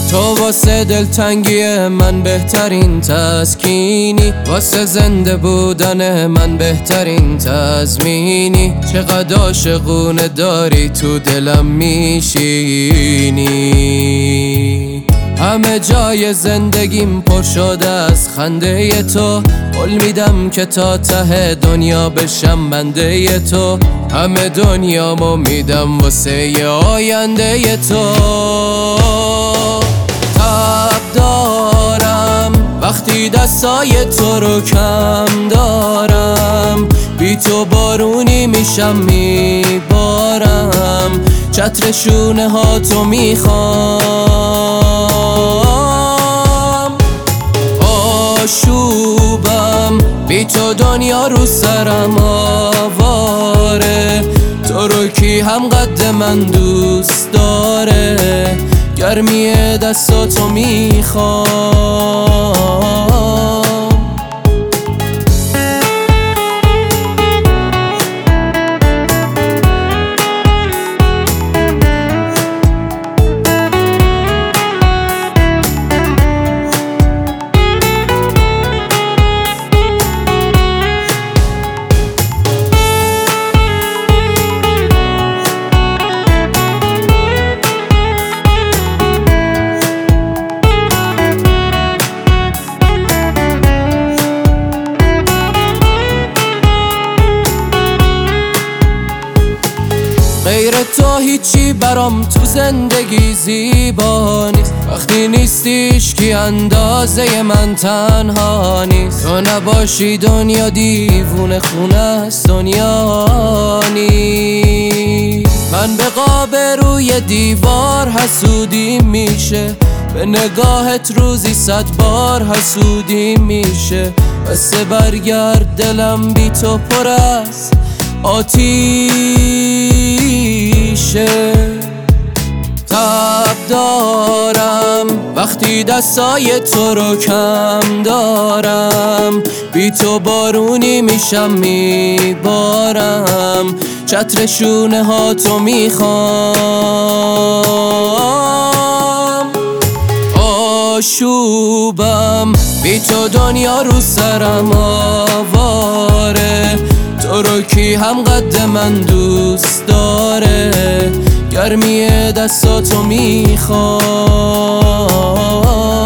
تو واسه دلتنگی من بهترین تسکینی، واسه زنده بودن من بهترین تضمینی. چقدر عاشقونه داری تو دلم میشینی. همه جای زندگیم پر شده از خنده تو، قول میدم که تا ته دنیا بشم بنده تو. همه دنیامو میدم واسه ی آینده تو. تب دارم وقتی دستای تو رو کم دارم، بی تو بارونی میشم میبارم، چتر شونه ها تو میخوام. آشوبم بی تو دنیا رو سرم آواره، تو رو کی هم قد من دوست داره، گرمی دستاتو میخوام. غیر تو هیچی برام تو زندگی زیبا نیست، وقتی نیستیش کی اندازه من تنها نیست. تو نباشی دنیا دیوونه خونه است، دنیا نیست. من به قاب روی دیوار حسودی میشه، به نگاهت روزی 100 بار حسودی میشه. بسه برگرد دلم بی تو پر است آتیشه. تب دارم وقتی دستای تو رو کم دارم، بی تو بارونی میشم میبارم، چتر شونه ها تو میخوام. آشوبم بی تو دنیا رو سرم آواره، تو رو کی هم قد من دوست داره، گرمی دستاتو میخوام.